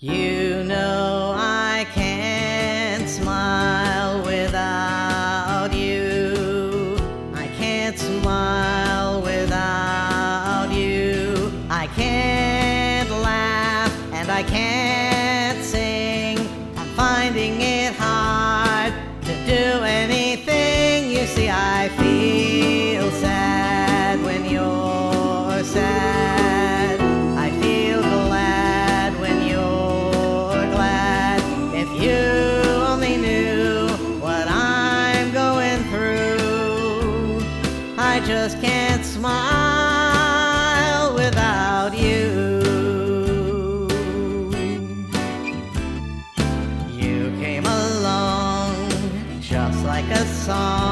You know I can't smile without you. I can't smile without you. I can't laugh and I can't sing. I'm finding it hard to do anything. You see, I feel sad when you're sad. I feel glad when you're glad. If you only knew what I'm going through, I just can't smile without you. You came along just like a song.